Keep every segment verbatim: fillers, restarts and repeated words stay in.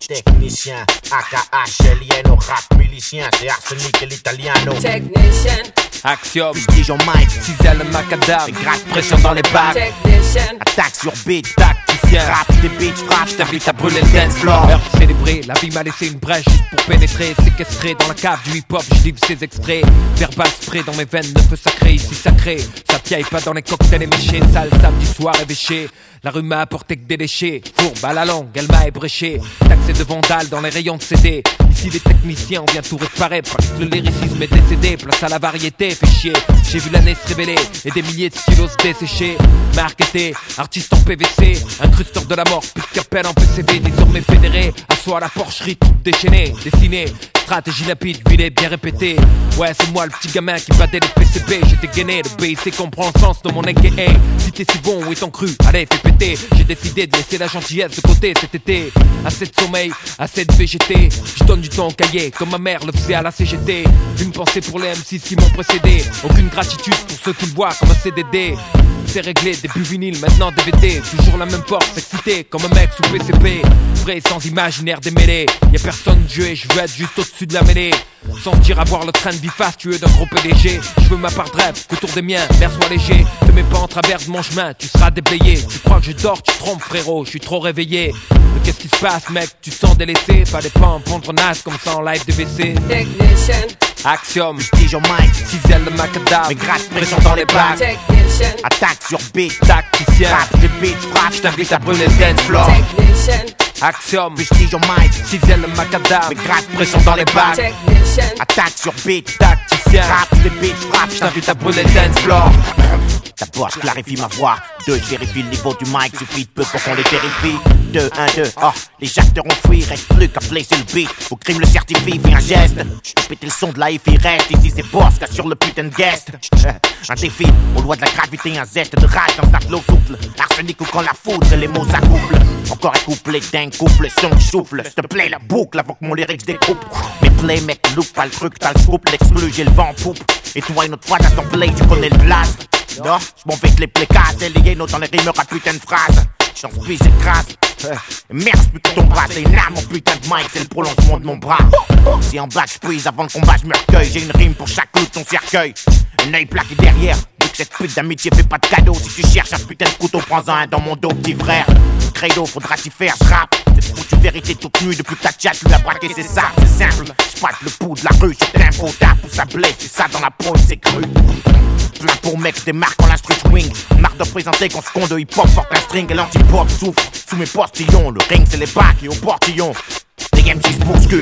Technicien, A K H L I N O, rap milicien, c'est Arsenic et l'italiano. Technician, Axiom, Prestige en mic, Cizel le macadam, c'est gratte pression dans les bacs. technician, Attaque sur beat, tacticien, rap des beats, frappe, je t'invite à brûler le dance floor. Heure de célébrer, la vie m'a laissé une brèche juste pour pénétrer, séquestré dans la cave du hip-hop, je livre ses extraits. Verbal spray dans mes veines, ne feu sacré, ici sacré. Ça piaille pas dans les cocktails éméchés, sale samedi soir évêché. La rue m'a apporté que des déchets, fourbe à la langue, elle m'a ébréché. Taxé de vandales dans les rayons de C D. Ici les techniciens, on vient tout réparer. Parce que le lyricisme est décédé, place à la variété, fait chier. J'ai vu l'année se révéler, et des milliers de stylos desséchés. Marketé, artiste en P V C, incrusteur de la mort, plus de capelle en P C V. Désormais fédéré, assois à la porcherie, tout déchaîné, dessiné. Stratégie rapide, huilée, bien répétée. Ouais, c'est moi le petit gamin qui battait les P C B. J'ai dégainé, le B C comprend le sens de mon A K A. Si t'es si bon, où est ton cru? Allez, fais péter. J'ai décidé de laisser la gentillesse de côté cet été. Assez de sommeil, assez de V G T. Je donne du temps au cahier, comme ma mère le faisait à la C G T. Une pensée pour les M six qui m'ont précédé. Aucune gratitude pour ceux qui me voient comme un C D D. C'est réglé, début vinyle, maintenant D V D. Toujours la même force, excité, comme un mec sous P C P. Vrai sans imaginaire démêlé. Y'a personne Dieu et je veux être juste au-dessus de la mêlée. Sans se dire avoir le train de vie fastueux d'un gros P D G. Je veux ma part de rêve, qu'autour des miens, l'air soit léger. Te mets pas en travers de mon chemin, tu seras déblayé. Tu crois que je dors, tu te trompes frérot, je suis trop réveillé. Mais qu'est-ce qui se passe mec, tu te sens délaissé. Fallait pas en prendre naze comme ça en live D V C. technician, Axiom, Prestige en mic, Cizel le macadam, mais gratte pression dans les bacs. technician, Attaque sur beat, tacticien, rap des beats, frappe, je t'invite à brûler le dance floor. technician, Axiom, Prestige en mic, Cizel le macadam, mais gratte pression dans les bacs. technician, Attaque sur beat, tacticien, rap des beats, frappe, je t'invite à brûler le dance floor. D'abord, je clarifie ma voix. Deux, je vérifie le niveau du mic. Suffit de peu pour qu'on les vérifie. Deux, un, deux. Oh, les acteurs ont fui. Reste plus qu'à placer le beat. Au crime le certifie. Fais un geste. Je te péter le son de la F I reste. Ici, c'est boss qui assure le putain de guest. Un défi. Aux lois de la gravité. Un zeste de rage dans sa flow souple. Arsenic ou quand la foudre. Les mots s'accouplent. Encore un couplet d'un couple. Son qui souffle. S'il te plaît, la boucle avant que mon lyrics découpe. Mes play, mec, loupe pas le truc. T'as le scoop. L'exclu, j'ai le vent en poupe. Et toi, une autre fois, t'as ton play. Tu connais le blast. Non, j'm'en vais que les plaies cassent, et liés dans les rimes à putain de phrases. J'en suis j'écrase. Euh, merde, putain ton bras, c'est une arme, mon putain de mic, c'est le prolongement de mon bras. Si en bas j'puise, avant le combat j'me recueille. J'ai une rime pour chaque clou de ton cercueil. Un œil plaqué derrière, vu que cette pute d'amitié fait pas de cadeau. Si tu cherches un putain de couteau, prends-en un dans mon dos, petit frère. Credo, faudra t'y faire, j'rappe. Cette foutue vérité toute nue, depuis que ta chat lui a braqué, c'est ça, c'est simple. J'patte le pouls de la rue, sur l'info, tape où ça blesse, c'est ça dans la peau, c'est cru. Plein pour mec, des marques en l'instru swing. Marque de présenter qu'on se compte de hip-hop, porte un string et l'anti-pop souffle sous mes postillons. Le ring c'est les bacs et au portillon les M six bousculent.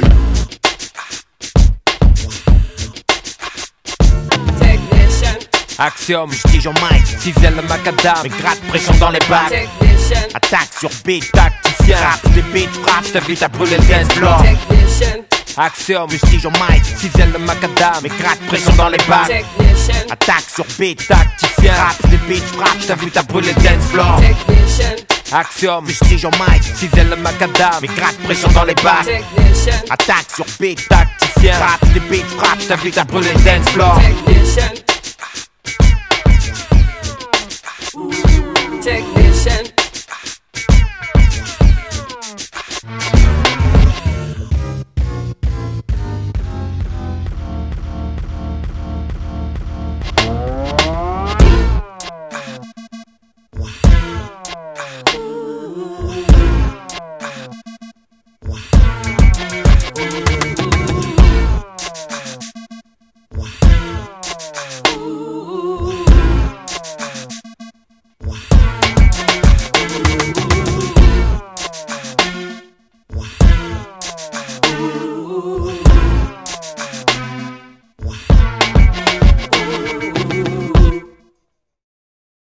technician, Axiom, Prestige en mic, Cizel le macadam, mais gratte pression dans les bacs. technician, Attaque sur beat, tacticien, rap des beats, frappe, je t'invite à brûler le dance floor. technician, Axiom, Prestige en mic, Cizel le macadam, mais gratte pression dans les bacs. technician, Attaque sur beat, tacticien, rap des beats, frappe, je t'invite à brûler le dance floor. technician, Axiom, Prestige en mic, Cizel le macadam, mais gratte pression dans les bacs. technician, Attaque sur beat, tacticien, rap des beats, frappe, je t'invite à brûler le dance floor. technician, technician.